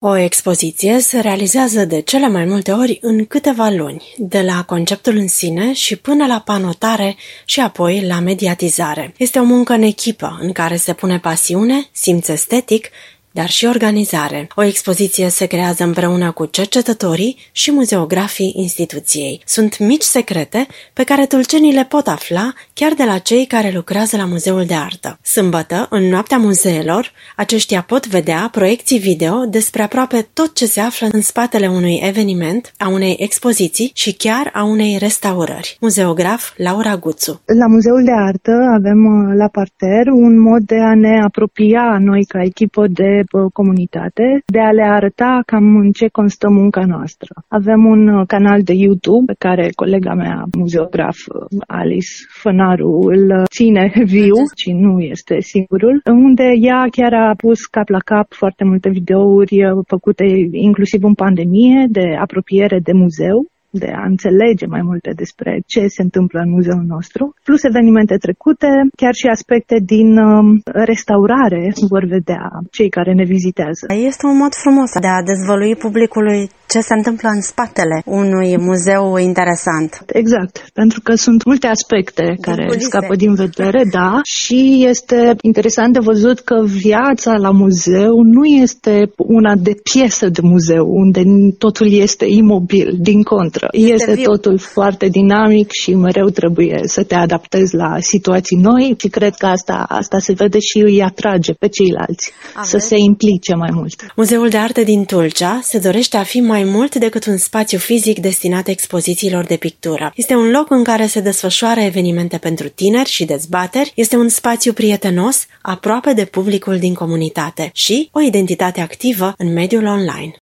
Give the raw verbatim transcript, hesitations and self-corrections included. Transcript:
O expoziție se realizează de cele mai multe ori în câteva luni, de la conceptul în sine și până la panotare și apoi la mediatizare. Este o muncă în echipă, în care se pune pasiune, simț estetic, dar și organizare. O expoziție se creează împreună cu cercetătorii și muzeografii instituției. Sunt mici secrete pe care tulcenii le pot afla chiar de la cei care lucrează la Muzeul de Artă. Sâmbătă, în Noaptea Muzeelor, aceștia pot vedea proiecții video despre aproape tot ce se află în spatele unui eveniment, a unei expoziții și chiar a unei restaurări. Muzeograf Laura Guțu. La Muzeul de Artă avem la parter un mod de a ne apropia noi ca echipă de comunitate, de a le arăta cam în ce constă munca noastră. Avem un canal de YouTube pe care colega mea, muzeograf Alice Fănaru, îl ține viu și nu este singurul, unde ea chiar a pus cap la cap foarte multe videouri făcute inclusiv în pandemie de apropiere de muzeu, de a înțelege mai multe despre ce se întâmplă în muzeul nostru, plus evenimente trecute, chiar și aspecte din uh, restaurare vor vedea cei care ne vizitează. Este un mod frumos de a dezvălui publicului ce se întâmplă în spatele unui muzeu interesant. Exact, pentru că sunt multe aspecte care culise. Scapă din vedere, da, și este interesant de văzut că viața la muzeu nu este una de piesă de muzeu, unde totul este imobil, din contră. Este totul foarte dinamic și mereu trebuie să te adaptezi la situații noi și cred că asta, asta se vede și îi atrage pe ceilalți Aveți? să se implice mai mult. Muzeul de Artă din Tulcea se dorește a fi mai mult decât un spațiu fizic destinat expozițiilor de pictură. Este un loc în care se desfășoară evenimente pentru tineri și dezbateri, este un spațiu prietenos, aproape de publicul din comunitate și o identitate activă în mediul online.